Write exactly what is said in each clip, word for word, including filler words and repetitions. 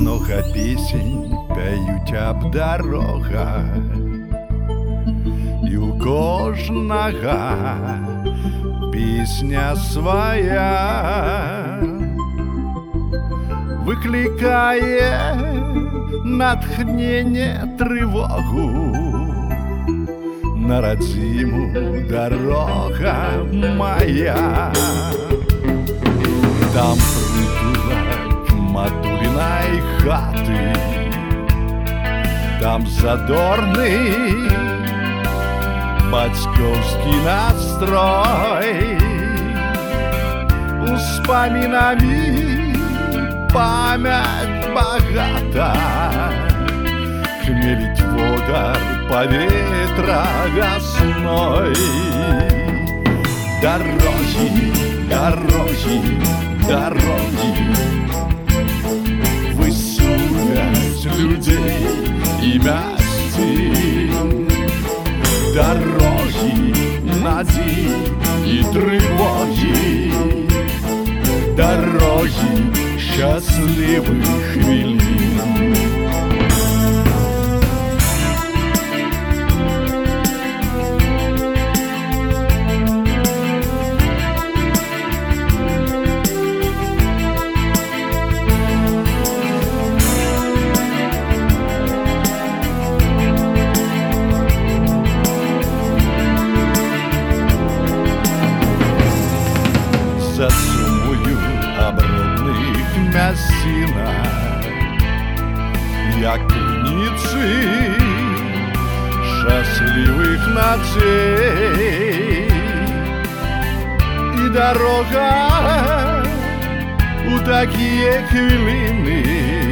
много песень пеють об дорогах, і у кожного пісня своя викликає натхнення, тривогу. На родзиму дорога моя, там притулок матулиной хаты, там задорный батьковский настрой, успоминами память богата, хмелить водар поветра весной. Дороги, дороги, дороги высунуть людей и мясти. Дороги, надежды и тревоги, дороги счастливых хвилин. За сумою обробних м'ясинах, як криниці щасливих ночей, і дорога у такі хвилини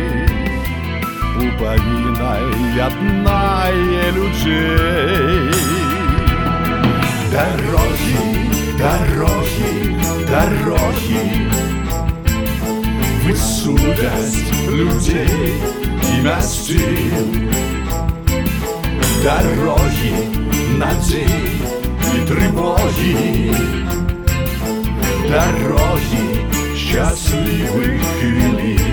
уповільно єднає людей. Дороги, дороги, дороги высудят людей и мостів. Дороги, надій и тривоги, дороги счастливых хвилин.